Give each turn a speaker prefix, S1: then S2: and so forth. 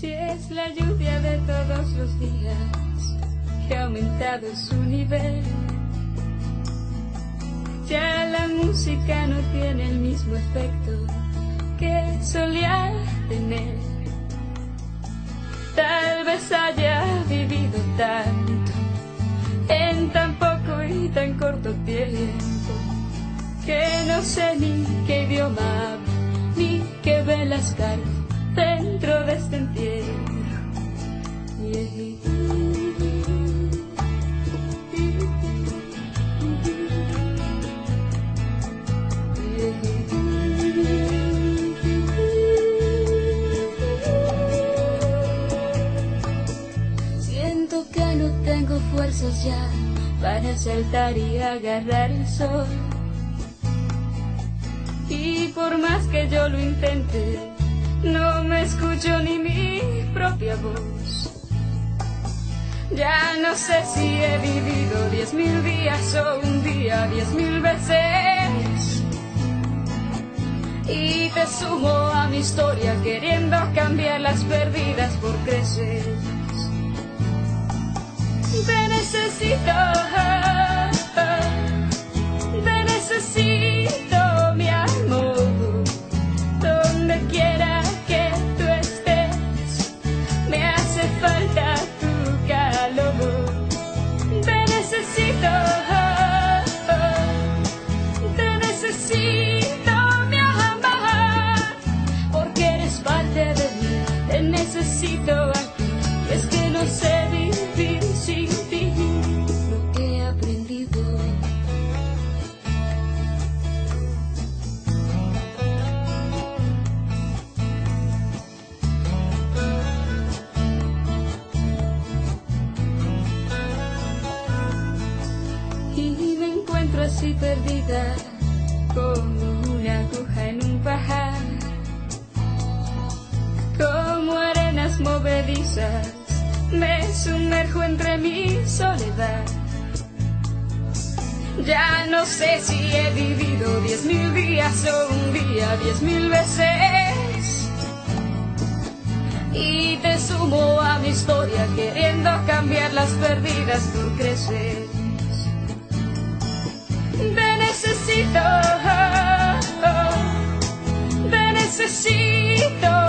S1: Si es la lluvia de todos los días que ha aumentado su nivel, ya la música no tiene el mismo efecto que solía tener. Tal vez haya vivido tanto en tan poco y tan corto tiempo que no sé ni qué idioma hablo, ni qué velas cargo dentro de este entierro. Siento que no tengo fuerzas ya para saltar y agarrar el sol. Y por más que yo lo intente, no me escucho ni mi propia voz. Ya no sé si he vivido 10.000 días o un día 10.000 veces. Y te sumo a mi historia queriendo cambiar las perdidas por crecer. Te necesito, te necesito, mi amor. Donde quiera que tú estés, me hace falta tu calor. Te necesito, mi amor, porque eres parte de mí. Te necesito a ti, es que no sé vivir sin ti. Lo que he aprendido. Y me encuentro así perdida, como una aguja en un pajar, como arenas movedizas, me sumerjo entre mi soledad. Ya no sé si he vivido 10.000 días o un día 10.000 veces. Y te sumo a mi historia queriendo cambiar las perdidas por crecer. Te necesito, te necesito.